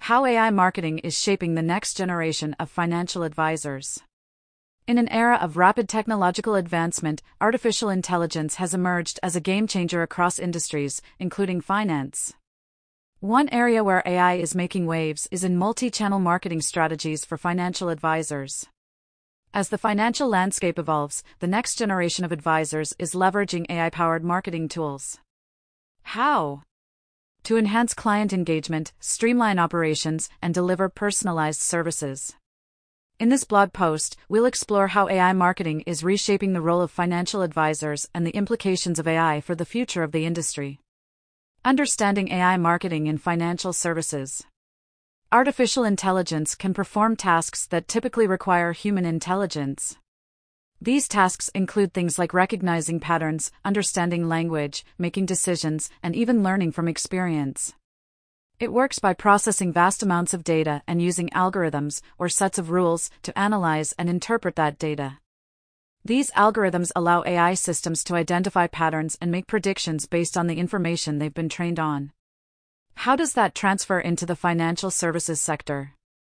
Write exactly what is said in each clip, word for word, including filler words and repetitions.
How A I marketing is shaping the next generation of financial advisors. In an era of rapid technological advancement, artificial intelligence has emerged as a game-changer across industries, including finance. One area where A I is making waves is in multi-channel marketing strategies for financial advisors. As the financial landscape evolves, the next generation of advisors is leveraging A I-powered marketing tools. How? To enhance client engagement, streamline operations, and deliver personalized services. In this blog post, we'll explore how A I marketing is reshaping the role of financial advisors and the implications of A I for the future of the industry. Understanding A I marketing in financial services. Artificial intelligence can perform tasks that typically require human intelligence. These tasks include things like recognizing patterns, understanding language, making decisions, and even learning from experience. It works by processing vast amounts of data and using algorithms, or sets of rules, to analyze and interpret that data. These algorithms allow A I systems to identify patterns and make predictions based on the information they've been trained on. How does that transfer into the financial services sector?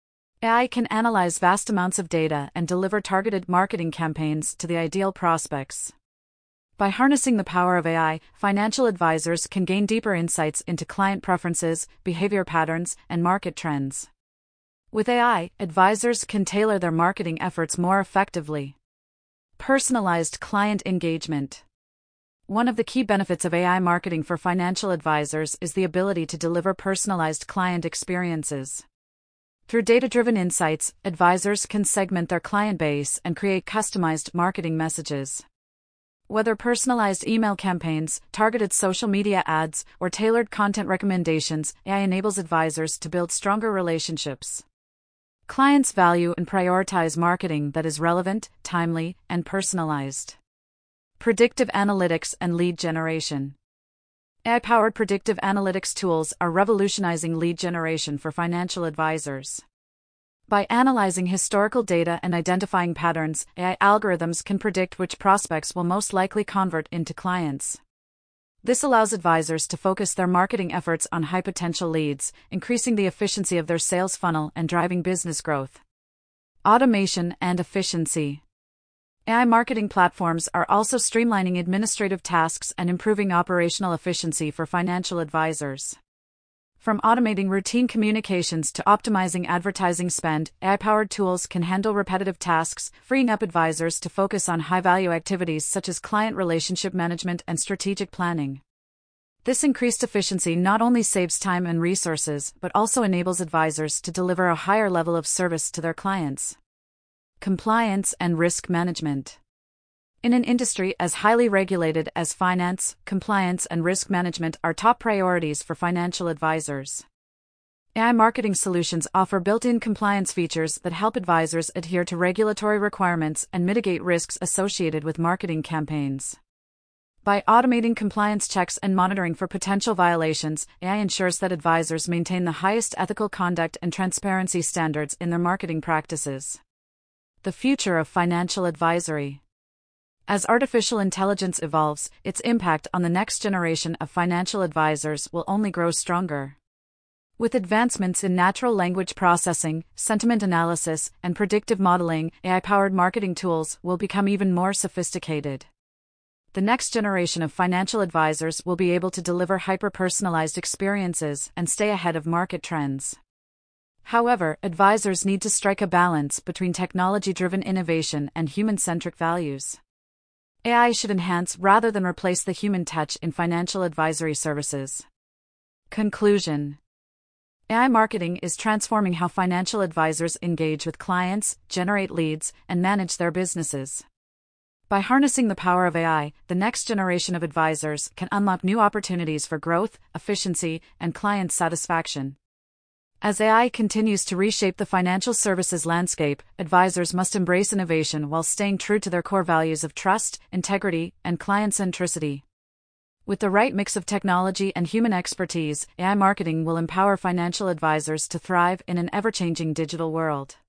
A I can analyze vast amounts of data and deliver targeted marketing campaigns to the ideal prospects. By harnessing the power of A I, financial advisors can gain deeper insights into client preferences, behavior patterns, and market trends. With A I, advisors can tailor their marketing efforts more effectively. Personalized client engagement. One of the key benefits of A I marketing for financial advisors is the ability to deliver personalized client experiences. Through data-driven insights, advisors can segment their client base and create customized marketing messages. Whether personalized email campaigns, targeted social media ads, or tailored content recommendations, A I enables advisors to build stronger relationships. Clients value and prioritize marketing that is relevant, timely, and personalized. Predictive analytics and lead generation. A I-powered predictive analytics tools are revolutionizing lead generation for financial advisors. By analyzing historical data and identifying patterns, A I algorithms can predict which prospects will most likely convert into clients. This allows advisors to focus their marketing efforts on high-potential leads, increasing the efficiency of their sales funnel and driving business growth. Automation and efficiency. A I marketing platforms are also streamlining administrative tasks and improving operational efficiency for financial advisors. From automating routine communications to optimizing advertising spend, A I-powered tools can handle repetitive tasks, freeing up advisors to focus on high-value activities such as client relationship management and strategic planning. This increased efficiency not only saves time and resources, but also enables advisors to deliver a higher level of service to their clients. Compliance and risk management. In an industry as highly regulated as finance, compliance and risk management are top priorities for financial advisors. A I marketing solutions offer built-in compliance features that help advisors adhere to regulatory requirements and mitigate risks associated with marketing campaigns. By automating compliance checks and monitoring for potential violations, A I ensures that advisors maintain the highest ethical conduct and transparency standards in their marketing practices. The future of financial advisory. As artificial intelligence evolves, its impact on the next generation of financial advisors will only grow stronger. With advancements in natural language processing, sentiment analysis, and predictive modeling, A I-powered marketing tools will become even more sophisticated. The next generation of financial advisors will be able to deliver hyper-personalized experiences and stay ahead of market trends. However, advisors need to strike a balance between technology-driven innovation and human-centric values. A I should enhance rather than replace the human touch in financial advisory services. Conclusion. A I marketing is transforming how financial advisors engage with clients, generate leads, and manage their businesses. By harnessing the power of A I, the next generation of advisors can unlock new opportunities for growth, efficiency, and client satisfaction. As A I continues to reshape the financial services landscape, advisors must embrace innovation while staying true to their core values of trust, integrity, and client centricity. With the right mix of technology and human expertise, A I marketing will empower financial advisors to thrive in an ever-changing digital world.